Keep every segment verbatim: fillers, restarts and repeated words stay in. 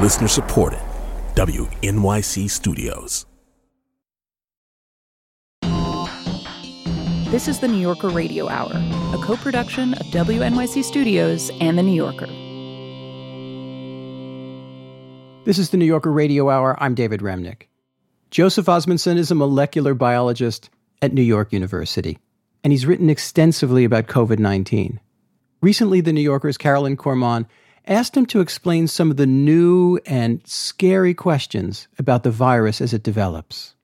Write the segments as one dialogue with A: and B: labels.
A: Listener supported. W N Y C Studios.
B: This is the New Yorker Radio Hour, a co-production of W N Y C Studios and The New Yorker.
C: This is the New Yorker Radio Hour. I'm David Remnick. Joseph Osmundson is a molecular biologist at New York University, and he's written extensively about covid nineteen. Recently, The New Yorker's Carolyn Cormon asked him to explain some of the new and scary questions about the virus as it develops.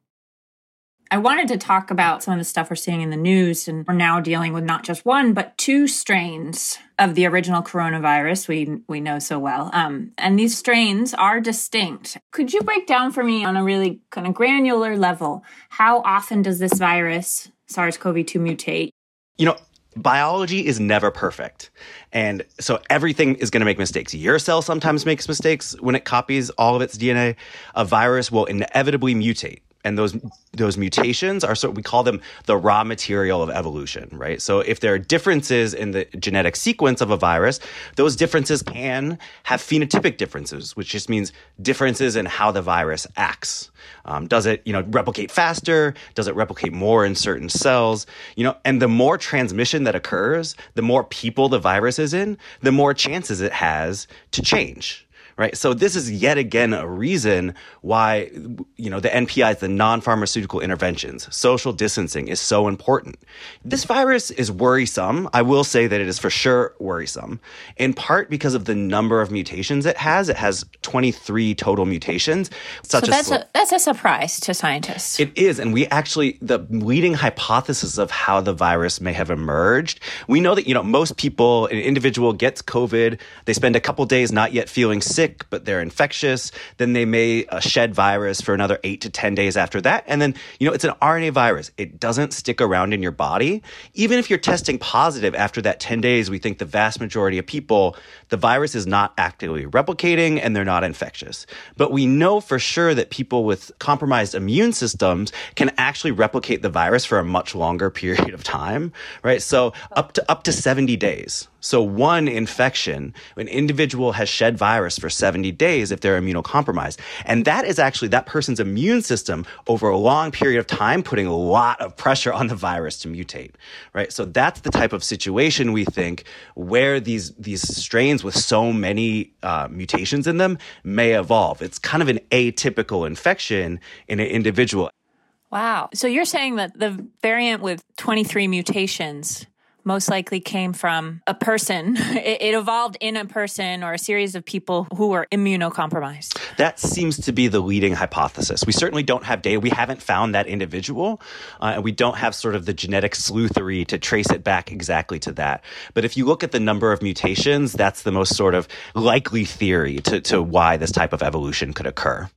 D: I wanted to talk about some of the stuff we're seeing in the news, and we're now dealing with not just one, but two strains of the original coronavirus we we know so well. Um, and these strains are distinct. Could you break down for me on a really kind of granular level, how often does this virus, SARS-C o V two, mutate?
E: You know, biology is never perfect. And so everything is going to make mistakes. Your cell sometimes makes mistakes when it copies all of its D N A. A virus will inevitably mutate. And those those mutations are, so we call them the raw material of evolution, right? So if there are differences in the genetic sequence of a virus, those differences can have phenotypic differences, which just means differences in how the virus acts. Um, does it, you know, replicate faster? Does it replicate more in certain cells? You know, and the more transmission that occurs, the more people the virus is in, the more chances it has to change. Right. So this is yet again a reason why, you know, the N P Is, the non-pharmaceutical interventions, social distancing is so important. This virus is worrisome. I will say that it is for sure worrisome, in part because of the number of mutations it has. It has twenty-three total mutations. Such
D: so that's
E: a,
D: a, that's a surprise to scientists.
E: It is. And we actually, the leading hypothesis of how the virus may have emerged, we know that, you know, most people, an individual gets COVID, they spend a couple days not yet feeling sick, but they're infectious, then they may uh, shed virus for another eight to ten days after that. And then, you know, it's an R N A virus. It doesn't stick around in your body. Even if you're testing positive after that ten days, we think the vast majority of people, the virus is not actively replicating and they're not infectious. But we know for sure that people with compromised immune systems can actually replicate the virus for a much longer period of time, right? So up to up to seventy days. So one infection, an individual has shed virus for seventy days if they're immunocompromised. And that is actually that person's immune system over a long period of time putting a lot of pressure on the virus to mutate, right? So that's the type of situation we think where these, these strains with so many uh, mutations in them may evolve. It's kind of an atypical infection in an individual.
D: Wow. So you're saying that the variant with twenty-three mutations most likely came from a person. It, it evolved in a person or a series of people who were immunocompromised.
E: That seems to be the leading hypothesis. We certainly don't have data. We haven't found that individual, uh, and we don't have sort of the genetic sleuthery to trace it back exactly to that. But if you look at the number of mutations, that's the most sort of likely theory to, to why this type of evolution could occur.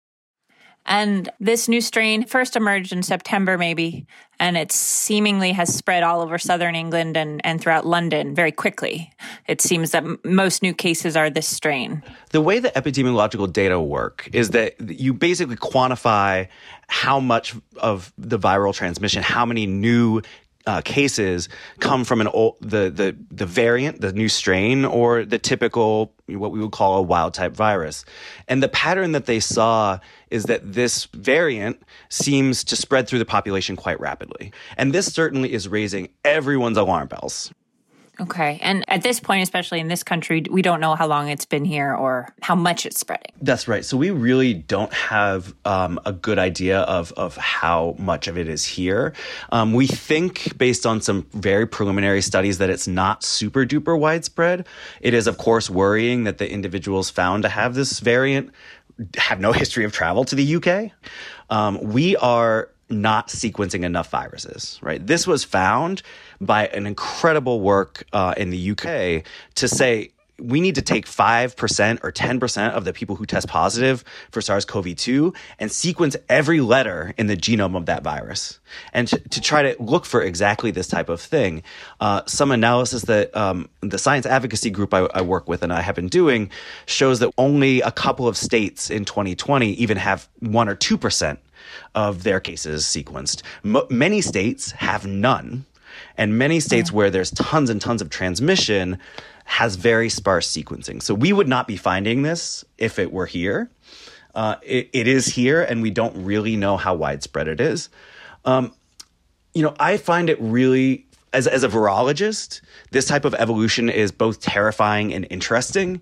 D: And this new strain first emerged in September, maybe, and it seemingly has spread all over southern England and, and throughout London very quickly. It seems that m- most new cases are this strain.
E: The way that epidemiological data work is that you basically quantify how much of the viral transmission, how many new Uh, cases come from an old, the, the, the variant, the new strain, or the typical, what we would call a wild type virus. And the pattern that they saw is that this variant seems to spread through the population quite rapidly. And this certainly is raising everyone's alarm bells.
D: Okay. And at this point, especially in this country, we don't know how long it's been here or how much it's spreading.
E: That's right. So we really don't have um, a good idea of, of how much of it is here. Um, we think, based on some very preliminary studies, that it's not super duper widespread. It is, of course, worrying that the individuals found to have this variant have no history of travel to the U K. Um, we are not sequencing enough viruses, right? This was found by an incredible work uh, in the U K to say we need to take five percent or ten percent of the people who test positive for SARS-C o V two and sequence every letter in the genome of that virus and to, to try to look for exactly this type of thing. Uh, some analysis that um, the science advocacy group I, I work with and I have been doing shows that only a couple of states in twenty twenty even have one or two percent of their cases sequenced. M- many states have none. And many states where there's tons and tons of transmission has very sparse sequencing. So we would not be finding this if it were here. Uh, it, it is here, and we don't really know how widespread it is. Um, you know, I find it really, as, as a virologist, this type of evolution is both terrifying and interesting.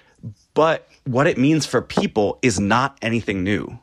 E: But what it means for people is not anything new.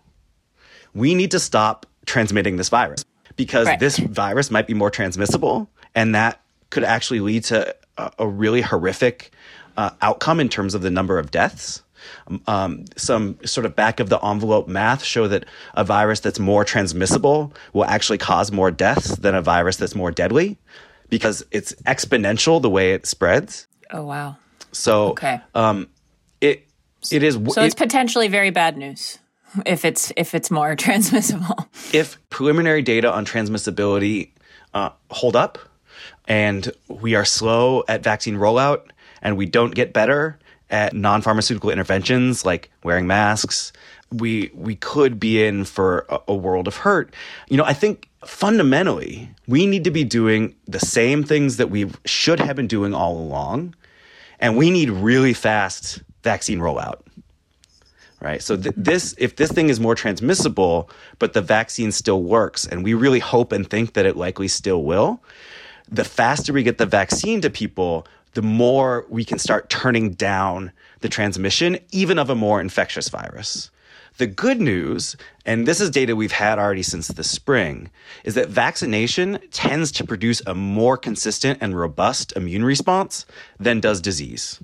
E: We need to stop transmitting this virus because right. this virus might be more transmissible, and that could actually lead to a, a really horrific uh, outcome in terms of the number of deaths. Um, some sort of back of the envelope math show that a virus that's more transmissible will actually cause more deaths than a virus that's more deadly because it's exponential the way it spreads.
D: Oh, wow.
E: So
D: okay.
E: um, it it is.
D: So
E: it,
D: it's potentially very bad news if it's if it's more transmissible.
E: If preliminary data on transmissibility uh, hold up and we are slow at vaccine rollout and we don't get better at non-pharmaceutical interventions like wearing masks, we we could be in for a, a world of hurt. You know, I think fundamentally we need to be doing the same things that we should have been doing all along, and we need really fast vaccine rollout. Right? So th- this, if this thing is more transmissible, but the vaccine still works, and we really hope and think that it likely still will, the faster we get the vaccine to people, the more we can start turning down the transmission, even of a more infectious virus. The good news, and this is data we've had already since the spring, is that vaccination tends to produce a more consistent and robust immune response than does disease.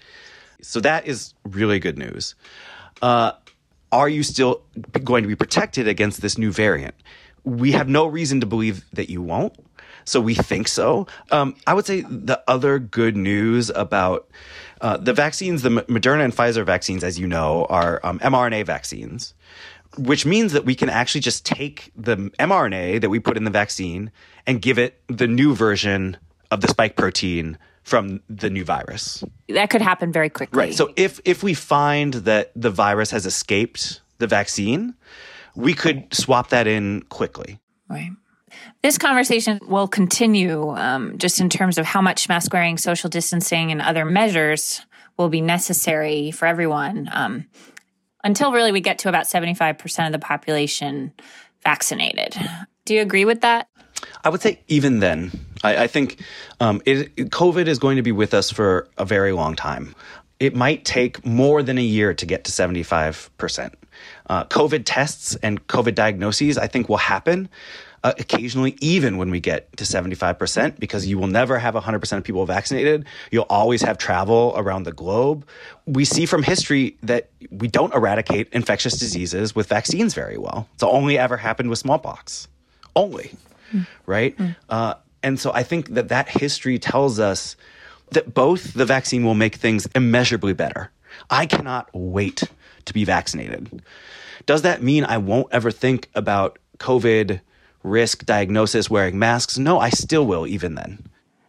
E: So that is really good news. Uh, are you still going to be protected against this new variant? We have no reason to believe that you won't. So we think so. Um, I would say the other good news about uh, the vaccines, the Moderna and Pfizer vaccines, as you know, are um, mRNA vaccines, which means that we can actually just take the mRNA that we put in the vaccine and give it the new version of the spike protein from the new virus.
D: That could happen very quickly.
E: Right. So if if we find that the virus has escaped the vaccine, we could swap that in quickly.
D: Right. This conversation will continue um, just in terms of how much mask wearing, social distancing, and other measures will be necessary for everyone um, until really we get to about seventy-five percent of the population vaccinated. Do you agree with that?
E: I would say even then, I, I think um, it, COVID is going to be with us for a very long time. It might take more than a year to get to seventy-five percent. Uh, COVID tests and COVID diagnoses, I think, will happen uh, occasionally, even when we get to seventy-five percent, because you will never have one hundred percent of people vaccinated. You'll always have travel around the globe. We see from history that we don't eradicate infectious diseases with vaccines very well. It's only ever happened with smallpox. Only. Mm. Right? Mm. Uh, and so I think that that history tells us that both the vaccine will make things immeasurably better. I cannot wait to be vaccinated. Does that mean I won't ever think about COVID risk diagnosis, wearing masks? No, I still will even then.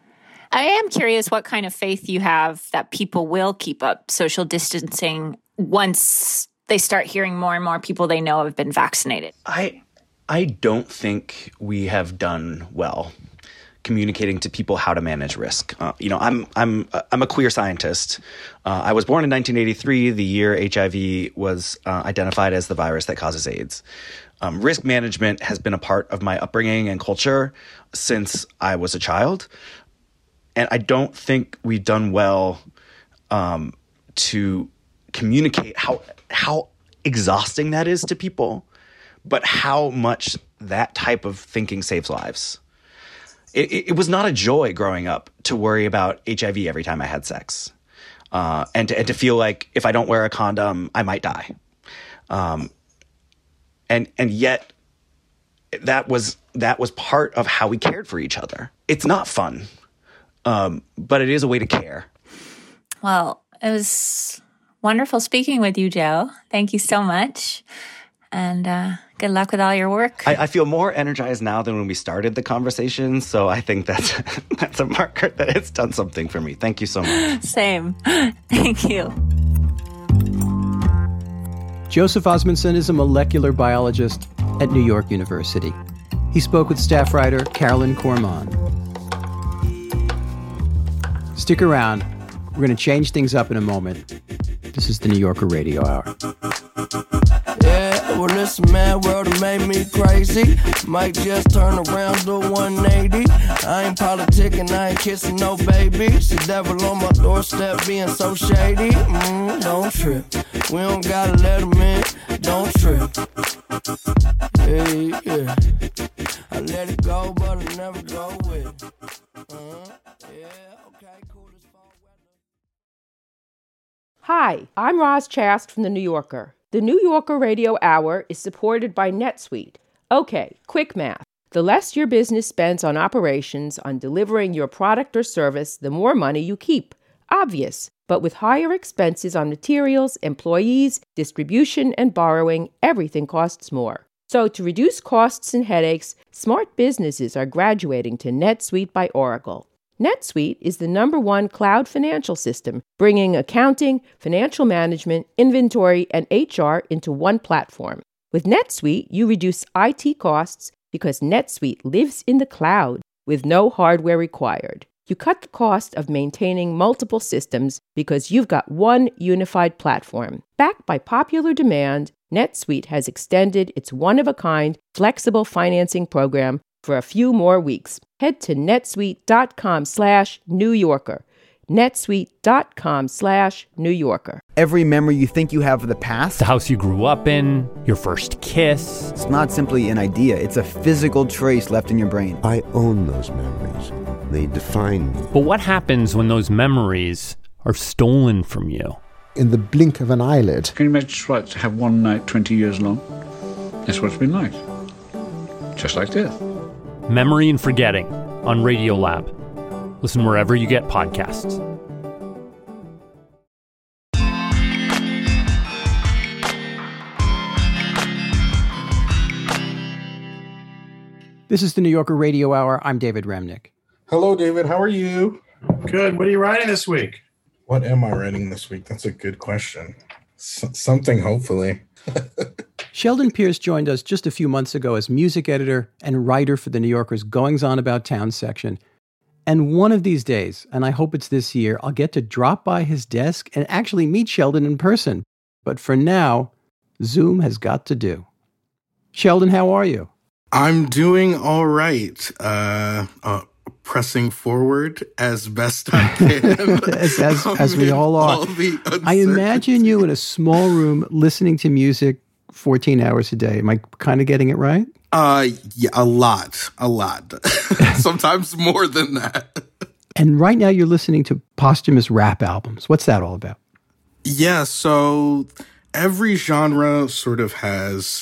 D: I am curious what kind of faith you have that people will keep up social distancing once they start hearing more and more people they know have been vaccinated.
E: I I don't think we have done well communicating to people how to manage risk. Uh, you know, I'm I'm I'm a queer scientist. Uh, I was born in nineteen eighty-three, the year H I V was uh, identified as the virus that causes AIDS. Um, risk management has been a part of my upbringing and culture since I was a child, and I don't think we've done well um, to communicate how how exhausting that is to people, but how much that type of thinking saves lives. It, it was not a joy growing up to worry about H I V every time I had sex, uh, and, to, and to feel like if I don't wear a condom, I might die. Um, and and yet, that was that was part of how we cared for each other. It's not fun, um, but it is a way to care.
D: Well, it was wonderful speaking with you, Joe. Thank you so much. And uh, good luck with all your work.
E: I, I feel more energized now than when we started the conversation, so I think that's that's a marker that it's done something for me. Thank you so much.
D: Same. Thank you.
C: Joseph Osmundson is a molecular biologist at New York University. He spoke with staff writer Carolyn Cormon. Stick around. We're going to change things up in a moment. This is the New Yorker Radio Hour.
F: Yeah, well, listen, man, world it made me crazy. Might just turn around to one eighty. I ain't politicking, I ain't kissing no babies. The devil on my doorstep being so shady. Mm, don't trip. We don't gotta let him in. Don't trip. Hey, yeah. I let it go, but I never go with it. Uh-huh. Yeah, okay, cool.
G: Hi, I'm Roz Chast from The New Yorker. The New Yorker Radio Hour is supported by NetSuite. Okay, quick math. The less your business spends on operations, on delivering your product or service, the more money you keep. Obvious. But with higher expenses on materials, employees, distribution, and borrowing, everything costs more. So to reduce costs and headaches, smart businesses are graduating to NetSuite by Oracle. NetSuite is the number one cloud financial system, bringing accounting, financial management, inventory, and H R into one platform. With NetSuite, you reduce I T costs because NetSuite lives in the cloud with no hardware required. You cut the cost of maintaining multiple systems because you've got one unified platform. Backed by popular demand, NetSuite has extended its one-of-a-kind flexible financing program for a few more weeks. Head to netsuite.com slash New Yorker. netsuite.com slash New Yorker.
H: Every memory you think you have of the past,
I: the house you grew up in, your first kiss.
H: It's not simply an idea. It's a physical trace left in your brain.
J: I own those memories. They define me.
I: But what happens when those memories are stolen from you?
J: In the blink of an eyelid.
K: Can you imagine what to have one night twenty years long? That's what it's been like. Just like death.
I: Memory and Forgetting on Radiolab. Listen wherever you get podcasts.
C: This is the New Yorker Radio Hour. I'm David Remnick.
L: Hello, David. How are you?
M: Good. What are you writing this week?
L: What am I writing this week? That's a good question. S- something, hopefully.
C: Sheldon Pierce joined us just a few months ago as music editor and writer for The New Yorker's Goings On About Town section. And one of these days, and I hope it's this year, I'll get to drop by his desk and actually meet Sheldon in person. But for now, Zoom has got to do. Sheldon, how are you?
L: I'm doing all right. Uh, uh, pressing forward as best I can.
C: as as, as we all are. All I imagine you in a small room listening to music fourteen hours a day. Am I kind of getting it right?
L: Uh, yeah, a lot, a lot. Sometimes more than that.
C: And right now you're listening to posthumous rap albums. What's that all about?
L: Yeah, so every genre sort of has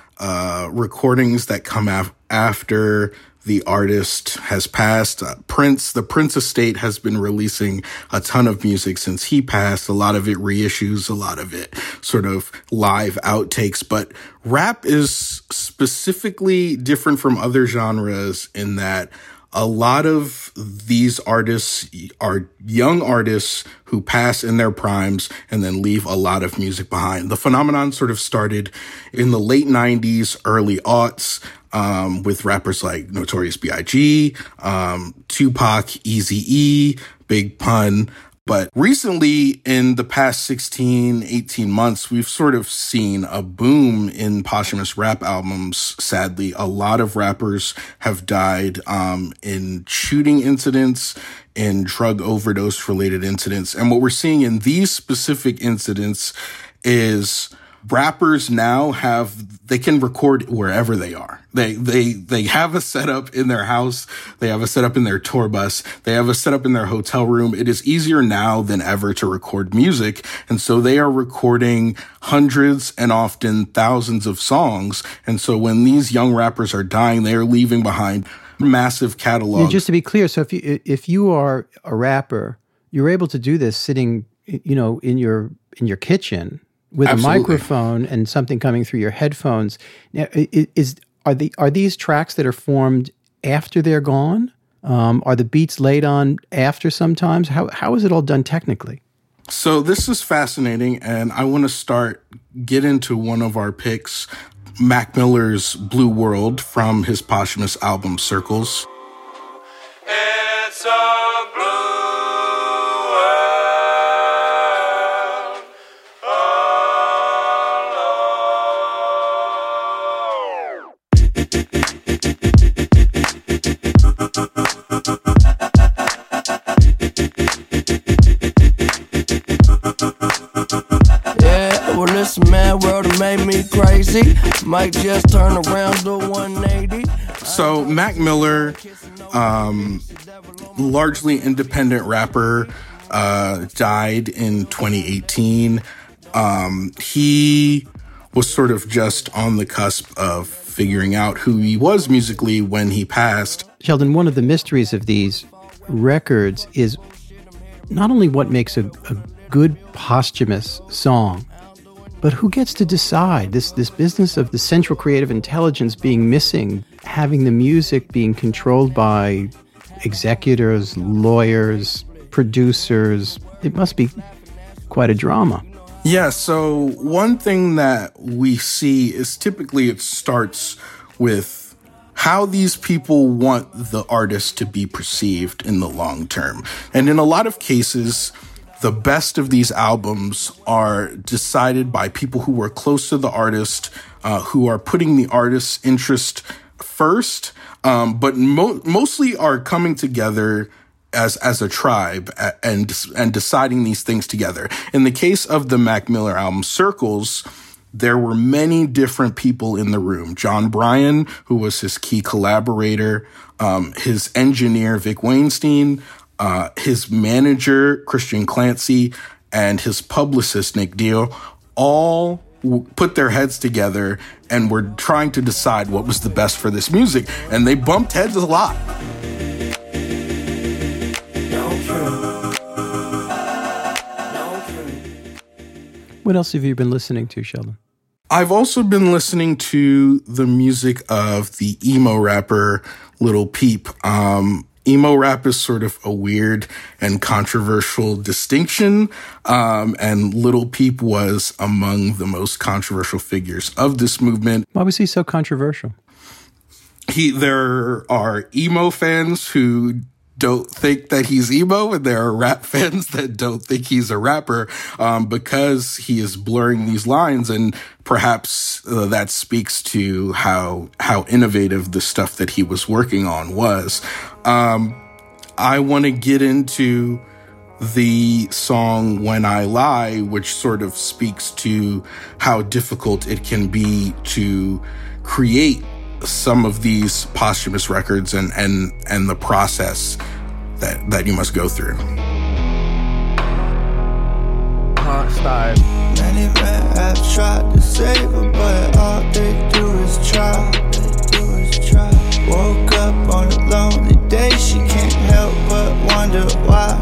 L: uh, recordings that come af- after the artist has passed. Uh, Prince, the Prince estate has been releasing a ton of music since he passed. A lot of it reissues, a lot of it sort of live outtakes. But rap is specifically different from other genres in that a lot of these artists are young artists who pass in their primes and then leave a lot of music behind. The phenomenon sort of started in the late nineties, early aughts, um, with rappers like Notorious B I G, um, Tupac, Eazy-E, Big Pun. But recently, in the past sixteen, eighteen months, we've sort of seen a boom in posthumous rap albums. Sadly, a lot of rappers have died um, in shooting incidents, in drug overdose related incidents. And what we're seeing in these specific incidents is rappers now have, they can record wherever they are. They, they, they have a setup in their house. They have a setup in their tour bus. They have a setup in their hotel room. It is easier now than ever to record music. And so they are recording hundreds and often thousands of songs. And so when these young rappers are dying, they are leaving behind massive catalog.
C: Yeah, just to be clear, so if you, if you are a rapper, you're able to do this sitting, you know, in your, in your kitchen, with Absolutely. a microphone and something coming through your headphones. Now, is are the are these tracks that are formed after they're gone? Um, are the beats laid on after sometimes? How how is it all done technically?
L: So this is fascinating, and I want to start get into one of our picks, Mac Miller's Blue World from his posthumous album Circles. It's a blue world.
F: made me crazy. Might just turn around to one eighty.
L: So Mac Miller, um, largely independent rapper, uh, died in twenty eighteen. Um, he was sort of just on the cusp of figuring out who he was musically when he passed.
C: Sheldon, one of the mysteries of these records is not only what makes a, a good posthumous song, but who gets to decide this this business of the central creative intelligence being missing, having the music being controlled by executors, lawyers, producers. It must be quite a drama.
L: Yeah, so one thing that we see is typically it starts with how these people want the artist to be perceived in the long term. And in a lot of cases, the best of these albums are decided by people who are close to the artist, uh, who are putting the artist's interest first, um, but mo- mostly are coming together as as a tribe and and deciding these things together. In the case of the Mac Miller album, Circles, there were many different people in the room. John Bryan, who was his key collaborator, um, his engineer, Vic Weinstein, uh, his manager, Christian Clancy, and his publicist, Nick Dio, all w- put their heads together and were trying to decide what was the best for this music. And they bumped heads a lot.
C: What else have you been listening to, Sheldon?
L: I've also been listening to the music of the emo rapper Lil Peep. Um, emo rap is sort of a weird and controversial distinction, um, and Lil Peep was among the most controversial figures of this movement.
C: Why was he so controversial?
L: He, there are emo fans who don't think that he's emo, and there are rap fans that don't think he's a rapper, um, because he is blurring these lines, and perhaps uh, that speaks to how how innovative the stuff that he was working on was. Um, I want to get into the song When I Lie, which sort of speaks to how difficult it can be to create some of these posthumous records and and and the process that that you must go through.
F: Start. Many men have tried to save her, but all they do is try. They do is try. Woke up on a lonely day, she can't help but wonder why.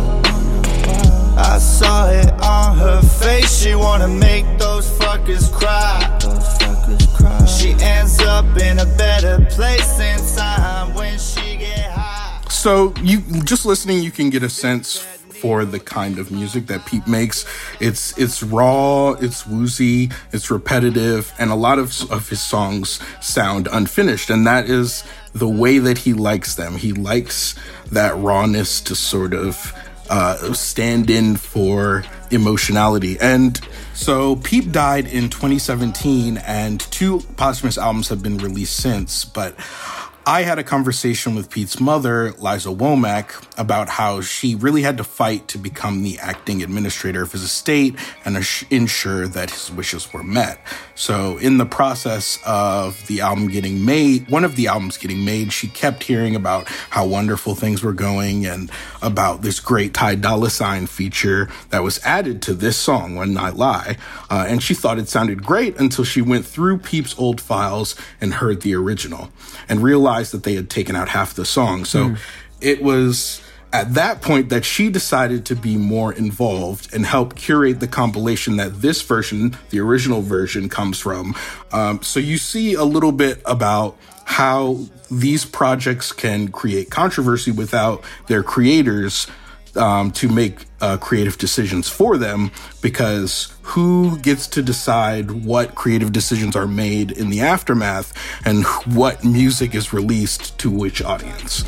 F: I saw it on her face, she wanna make those fuckers cry. Those fuckers cry. She ends up in a better place in time when she get high.
L: So you just listening, you can get a sense for the kind of music that Peep makes. It's it's raw, it's woozy, it's repetitive, and a lot of, of his songs sound unfinished, and that is the way that he likes them. He likes that rawness to sort of uh, stand in for emotionality. And so Peep died in twenty seventeen, and two posthumous albums have been released since, but I had a conversation with Pete's mother, Liza Womack, about how she really had to fight to become the acting administrator of his estate and ensure that his wishes were met. So in the process of the album getting made, one of the albums getting made, she kept hearing about how wonderful things were going and about this great Ty Dolla Sign feature that was added to this song, When I Lie. Uh, and she thought it sounded great until she went through Peep's old files and heard the original and realized that they had taken out half the song. So mm. it was at that point that she decided to be more involved and help curate the compilation that this version, the original version, comes from. Um, so you see a little bit about how these projects can create controversy without their creators um, to make uh, creative decisions for them, because who gets to decide what creative decisions are made in the aftermath and what music is released to which audience?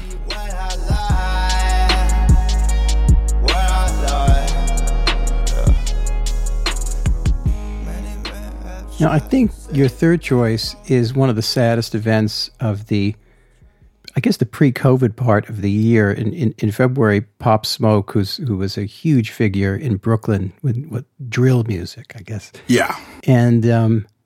C: Now, I think your third choice is one of the saddest events of the, I guess, the pre-COVID part of the year. In, in, in February, Pop Smoke, who's, who was a huge figure in Brooklyn with, with drill music, I guess.
L: Yeah.
C: And um,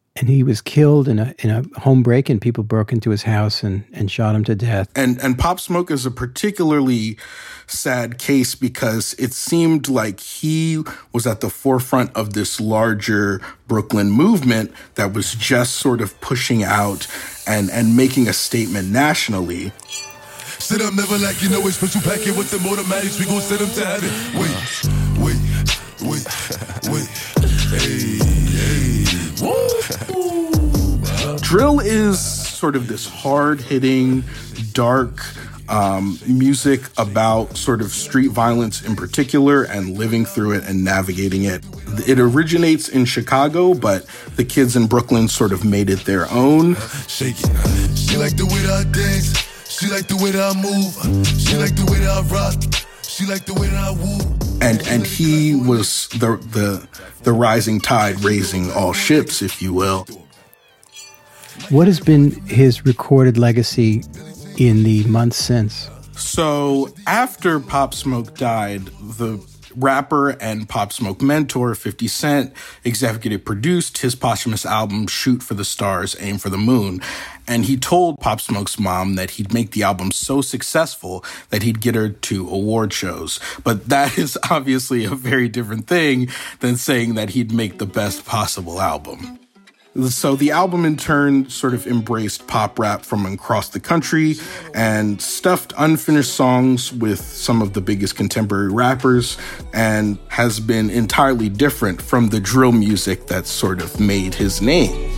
C: And he was killed in a in a home break-in. People broke into his house and, and shot him to death.
L: And and Pop Smoke is a particularly sad case because it seemed like he was at the forefront of this larger Brooklyn movement that was just sort of pushing out and, and making a statement nationally.
N: Sit up, never like you know it's special packet with them automatics. We gon' set them to heaven. Wait, wait, wait, wait. Hey, hey. Woo!
L: Drill is sort of this hard-hitting, dark um, music about sort of street violence in particular and living through it and navigating it. It originates in Chicago, but the kids in Brooklyn sort of made it their own.
N: Shake it. She like the way that I dance. She like the way that I move. She like the way that I rock. She like the way that I woo.
L: And and he was the the the rising tide raising all ships, if you will.
C: What has been his recorded legacy in the months since?
L: So after Pop Smoke died, the rapper and Pop Smoke mentor fifty Cent executive produced his posthumous album Shoot for the Stars, Aim for the Moon. And he told Pop Smoke's mom that he'd make the album so successful that he'd get her to award shows. But that is obviously a very different thing than saying that he'd make the best possible album. So the album in turn sort of embraced pop rap from across the country and stuffed unfinished songs with some of the biggest contemporary rappers, and has been entirely different from the drill music that sort of made his name.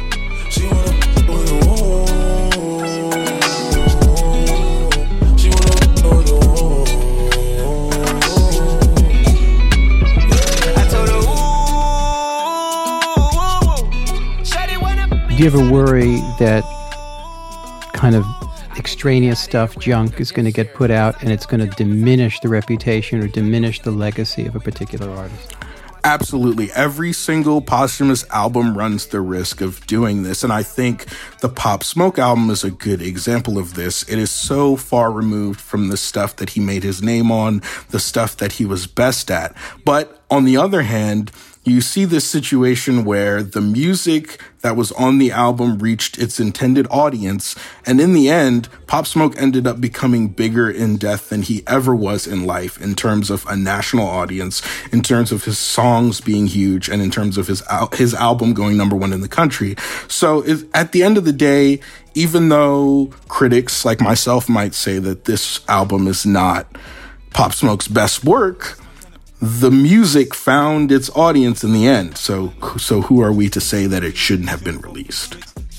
C: Do you ever worry that kind of extraneous stuff, junk, is going to get put out and it's going to diminish the reputation or diminish the legacy of a particular artist?
L: Absolutely. Every single posthumous album runs the risk of doing this. And I think the Pop Smoke album is a good example of this. It is so far removed from the stuff that he made his name on, the stuff that he was best at. But on the other hand, you see this situation where the music that was on the album reached its intended audience, and in the end, Pop Smoke ended up becoming bigger in death than he ever was in life in terms of a national audience, in terms of his songs being huge, and in terms of his al- his album going number one in the country. So it, at the end of the day, even though critics like myself might say that this album is not Pop Smoke's best work, the music found its audience in the end. So, so who are we to say that it shouldn't have been released?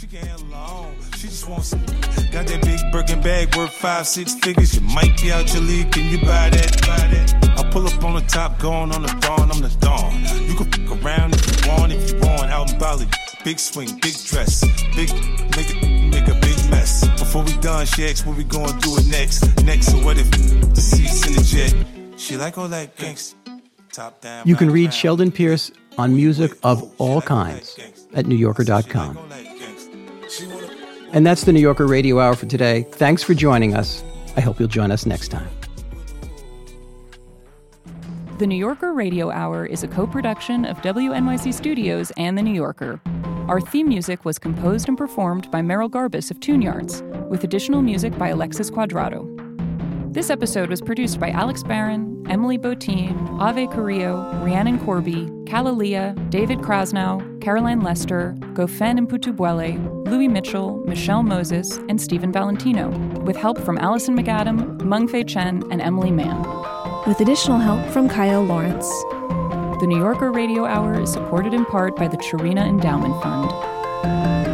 N: Got that big Birkin bag worth five, six figures. You might be out your league. Can you buy that? Buy that? I pull up on the top, going on the dawn. I'm the dawn. You can fuck around if you want, if you want. Out in Bali, big swing, big dress, big nigga, make a big mess. Before we done, she asked what we gonna do it next. Next, so what if the seats in the jet? She like all that gangsta.
C: You can read Sheldon Pierce on music of all kinds at new yorker dot com. And that's the New Yorker Radio Hour for today. Thanks for joining us. I hope you'll join us next time.
B: The New Yorker Radio Hour is a co-production of W N Y C Studios and The New Yorker. Our theme music was composed and performed by Merrill Garbus of Tune Yards, with additional music by Alexis Quadrado. This episode was produced by Alex Barron, Emily Botine, Ave Carrillo, Rhiannon Corby, Kalalia, David Krasnow, Caroline Lester, Gofen Mputubuele, Louis Mitchell, Michelle Moses, and Stephen Valentino, with help from Allison McAdam, Mengfei Chen, and Emily Mann.
O: With additional help from Kyle Lawrence.
B: The New Yorker Radio Hour is supported in part by the Chirina Endowment Fund.